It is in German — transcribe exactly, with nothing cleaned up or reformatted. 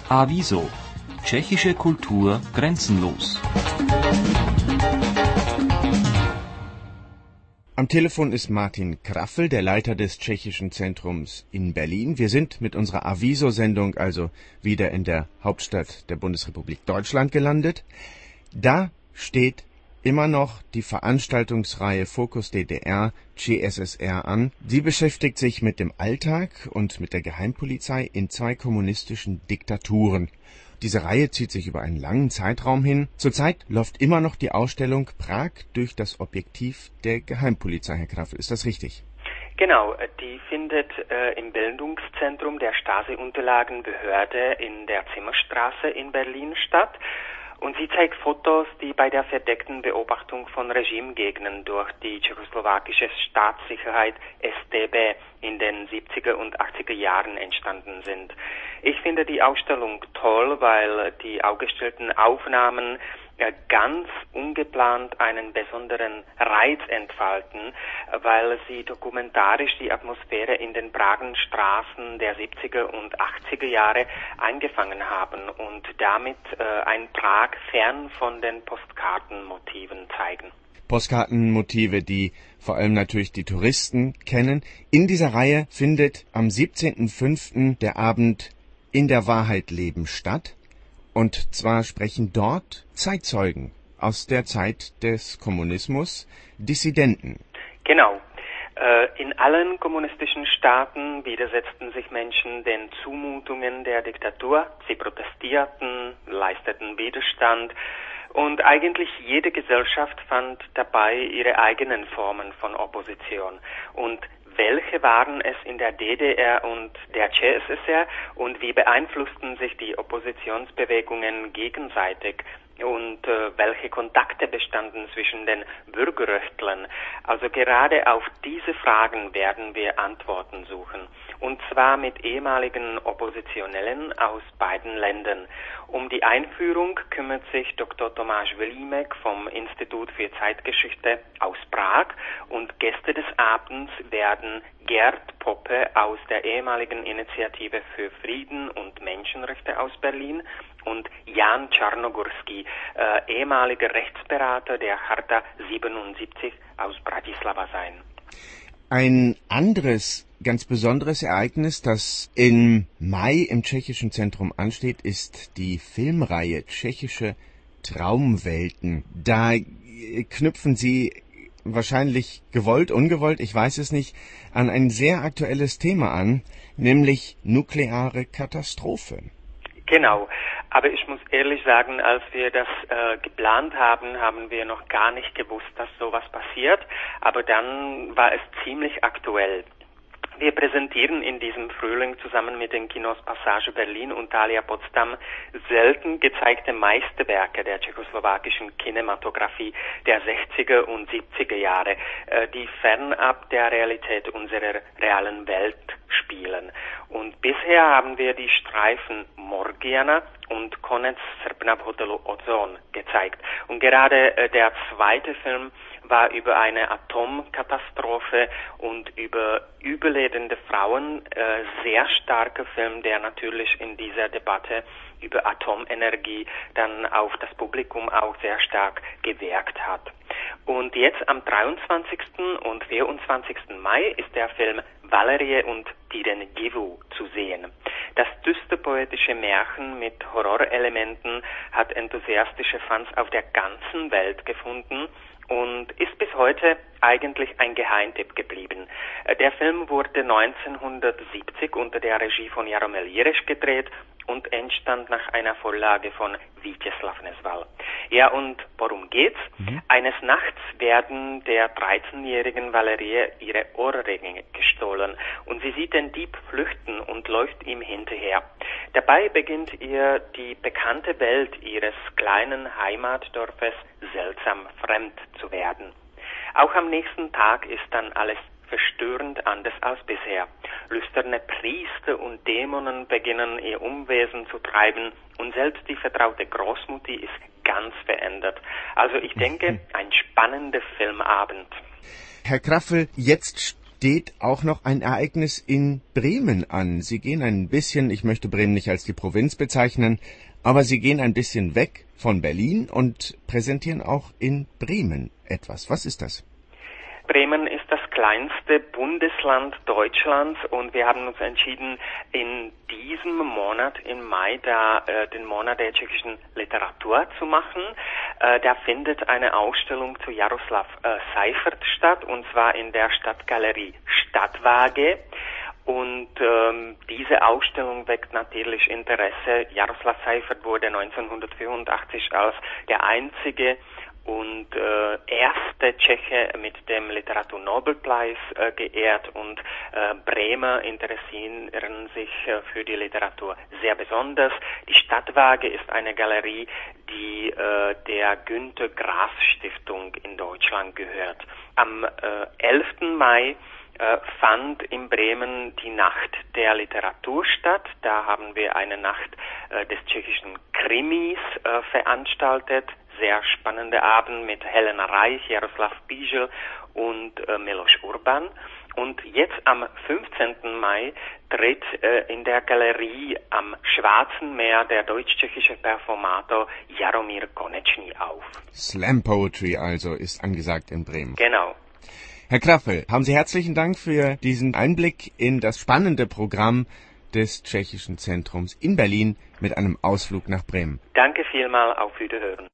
Aviso. Tschechische Kultur grenzenlos. Am Telefon ist Martin Kraffel, der Leiter des Tschechischen Zentrums in Berlin. Wir sind mit unserer Aviso-Sendung also wieder in der Hauptstadt der Bundesrepublik Deutschland gelandet. Da steht immer noch die Veranstaltungsreihe Fokus D D R C S S R an. Sie beschäftigt sich mit dem Alltag und mit der Geheimpolizei in zwei kommunistischen Diktaturen. Diese Reihe zieht sich über einen langen Zeitraum hin. Zurzeit läuft immer noch die Ausstellung Prag durch das Objektiv der Geheimpolizei, Herr Kraffel. Ist das richtig? Genau, die findet äh, im Bildungszentrum der Stasi-Unterlagenbehörde in der Zimmerstraße in Berlin statt. Und sie zeigt Fotos, die bei der verdeckten Beobachtung von Regimegegnern durch die tschechoslowakische Staatssicherheit S D B in den siebziger und achtziger Jahren entstanden sind. Ich finde die Ausstellung toll, weil die ausgestellten Aufnahmen ganz ungeplant einen besonderen Reiz entfalten, weil sie dokumentarisch die Atmosphäre in den Prager Straßen der siebziger und achtziger Jahre eingefangen haben und damit äh, ein Prag fern von den Postkartenmotiven zeigen. Postkartenmotive, die vor allem natürlich die Touristen kennen. In dieser Reihe findet am siebzehnten fünften der Abend In der Wahrheit leben statt. Und zwar sprechen dort Zeitzeugen aus der Zeit des Kommunismus, Dissidenten. Genau. In allen kommunistischen Staaten widersetzten sich Menschen den Zumutungen der Diktatur. Sie protestierten, leisteten Widerstand. Und eigentlich jede Gesellschaft fand dabei ihre eigenen Formen von Opposition. Und welche waren es in der D D R und der C S S R und wie beeinflussten sich die Oppositionsbewegungen gegenseitig und äh, welche Kontakte bestanden zwischen den Bürgerrechtlern? Also gerade auf diese Fragen werden wir Antworten suchen. Und zwar mit ehemaligen Oppositionellen aus beiden Ländern. Um die Einführung kümmert sich Doktor Tomáš Vilimek vom Institut für Zeitgeschichte aus Prag und Gäste des Abends werden Gerd Poppe aus der ehemaligen Initiative für Frieden und Menschenrechte aus Berlin und Jan Czarnogorski, äh, ehemaliger Rechtsberater der Charta siebenundsiebzig aus Bratislava sein. Ein anderes, ganz besonderes Ereignis, das im Mai im Tschechischen Zentrum ansteht, ist die Filmreihe Tschechische Traumwelten. Da knüpfen Sie wahrscheinlich gewollt, ungewollt, ich weiß es nicht, an ein sehr aktuelles Thema an, nämlich nukleare Katastrophe. Genau, aber ich muss ehrlich sagen, als wir das äh, geplant haben, haben wir noch gar nicht gewusst, dass sowas passiert, aber dann war es ziemlich aktuell. Wir präsentieren in diesem Frühling zusammen mit den Kinos Passage Berlin und Thalia Potsdam selten gezeigte Meisterwerke der tschechoslowakischen Kinematografie der sechziger und siebziger Jahre, die fernab der Realität unserer realen Welt spielen. Und bisher haben wir die Streifen Morgiana und Konec srpna v hotelu Ozon gezeigt. Und gerade äh, der zweite Film war über eine Atomkatastrophe und über überlebende Frauen äh, sehr starker Film, der natürlich in dieser Debatte über Atomenergie dann auf das Publikum auch sehr stark gewirkt hat. Und jetzt am dreiundzwanzigsten und vierundzwanzigsten Mai ist der Film Valerie und Týden divu zu sehen. Das düster poetische Märchen mit Horrorelementen hat enthusiastische Fans auf der ganzen Welt gefunden und ist bis heute eigentlich ein Geheimtipp geblieben. Der Film wurde neunzehnhundertsiebzig unter der Regie von Jaromír Jireš gedreht und entstand nach einer Vorlage von Vítězslav Nezval. Ja, und worum geht's? Mhm. Eines Nachts werden der dreizehnjährigen Valerie ihre Ohrringe gestohlen und sie sieht den Dieb flüchten und läuft ihm hinterher. Dabei beginnt ihr die bekannte Welt ihres kleinen Heimatdorfes seltsam fremd zu werden. Auch am nächsten Tag ist dann alles verstörend anders als bisher. Lüsterne Priester und Dämonen beginnen ihr Unwesen zu treiben und selbst die vertraute Großmutti ist ganz verändert. Also ich denke, ein spannender Filmabend. Herr Kraffel, jetzt steht auch noch ein Ereignis in Bremen an. Sie gehen ein bisschen, ich möchte Bremen nicht als die Provinz bezeichnen, aber Sie gehen ein bisschen weg von Berlin und präsentieren auch in Bremen etwas. Was ist das? Bremen ist das kleinste Bundesland Deutschlands und wir haben uns entschieden, in diesem Monat, im Mai, da äh, den Monat der tschechischen Literatur zu machen. Äh, da findet eine Ausstellung zu Jaroslav äh, Seifert statt, und zwar in der Stadtgalerie Stadtwaage. Und ähm, diese Ausstellung weckt natürlich Interesse. Jaroslav Seifert wurde neunzehnhundertvierundachtzig als der einzige und äh, erste Tscheche mit dem Literaturnobelpreis äh, geehrt, und äh, Bremer interessieren sich äh, für die Literatur sehr besonders. Die Stadtwaage ist eine Galerie, die äh, der Günter Grass Stiftung in Deutschland gehört. Am äh, elften Mai äh, fand in Bremen die Nacht der Literatur statt. Da haben wir eine Nacht äh, des tschechischen Krimis äh, veranstaltet. Sehr spannende Abend mit Helena Reich, Jaroslav Pížel und äh, Miloš Urban. Und jetzt am fünfzehnten Mai tritt äh, in der Galerie am Schwarzen Meer der deutsch-tschechische Performator Jaromír Konečný auf. Slam Poetry also ist angesagt in Bremen. Genau. Herr Kraffel, haben Sie herzlichen Dank für diesen Einblick in das spannende Programm des Tschechischen Zentrums in Berlin mit einem Ausflug nach Bremen. Danke vielmal, auf Wiederhören.